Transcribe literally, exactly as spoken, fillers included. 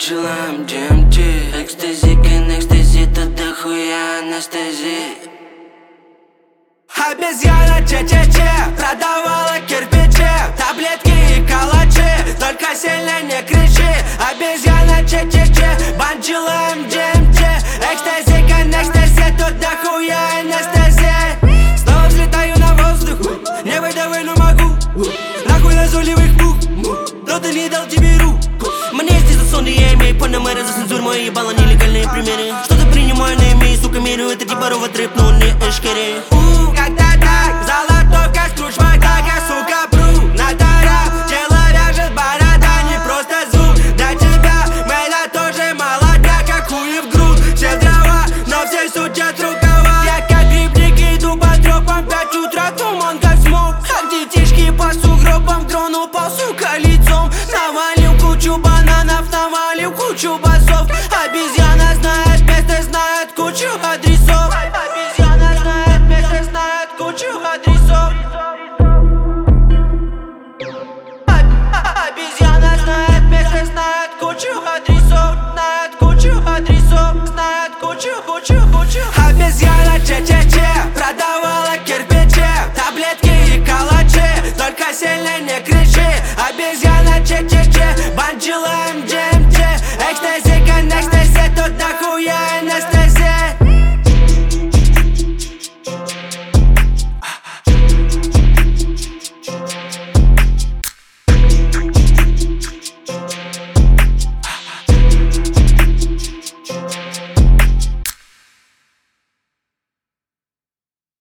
банчилам ди эм ти. Экстази, кен экстази, тут дохуя анестезии. Обезьяна че-че-че продавала кирпичи, таблетки и калачи, только сильно не кричи. Обезьяна че-че-че, банчила эм ди эм ти. Экстази, кен экстази, тут дохуя анестезии. Снова взлетаю на воздух, не выдавай, но могу. Нахуй назойливых мух, кто-то не дал тебе руку. Мне здесь засунды, я имею панамеры. За цензуру мои ебало нелегальные примеры. Что-то принимаю на имя, сука, мерю. Это типа ровод рэп, но не эшкери.